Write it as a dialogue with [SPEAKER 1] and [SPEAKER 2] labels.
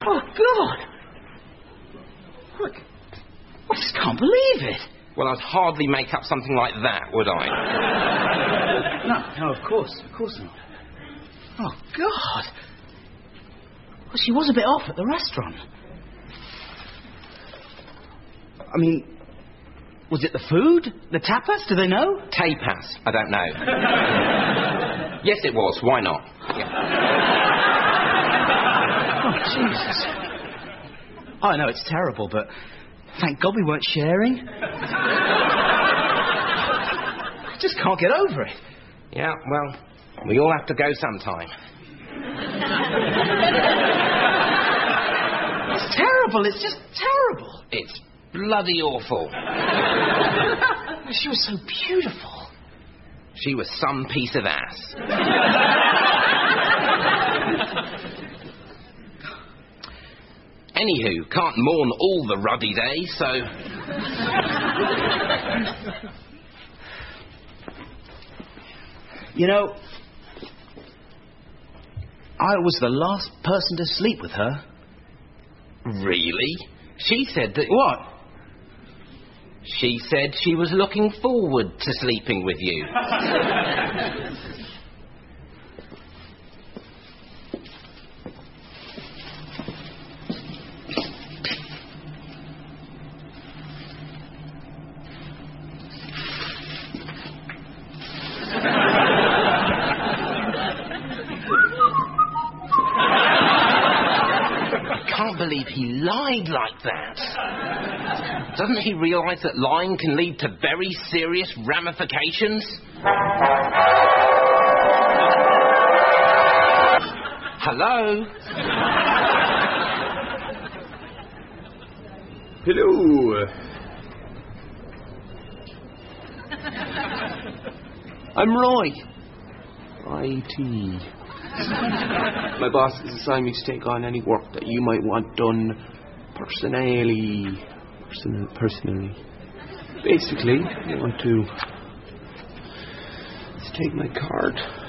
[SPEAKER 1] Oh, God! What? I just can't believe it.
[SPEAKER 2] Well, I'd hardly make up something like that, would I?
[SPEAKER 1] No, of course not. Oh, God. Well, she was a bit off at the restaurant. I mean, was it the food? The tapas? Do they know?
[SPEAKER 2] Tapas? I don't know. Yes, it was. Why not? Yeah.
[SPEAKER 1] Oh, Jesus. I know it's terrible, but thank God we weren't sharing. I just can't get over it.
[SPEAKER 2] Yeah, well, we all have to go sometime.
[SPEAKER 1] It's terrible. It's just terrible.
[SPEAKER 2] It's bloody awful.
[SPEAKER 1] She was so beautiful.
[SPEAKER 2] She was some piece of ass. Anywho, can't mourn all the ruddy days, so...
[SPEAKER 1] You know, I was the last person to sleep with her.
[SPEAKER 2] Really? She said that...
[SPEAKER 1] What?
[SPEAKER 2] She said she was looking forward to sleeping with you. I can't believe he lied like that. Doesn't he realise that lying can lead to very serious ramifications? Hello?
[SPEAKER 3] Hello. I'm Roy. IT. My boss has assigned me to take on any work that you might want done personally. Basically, I want to... Let's take my card.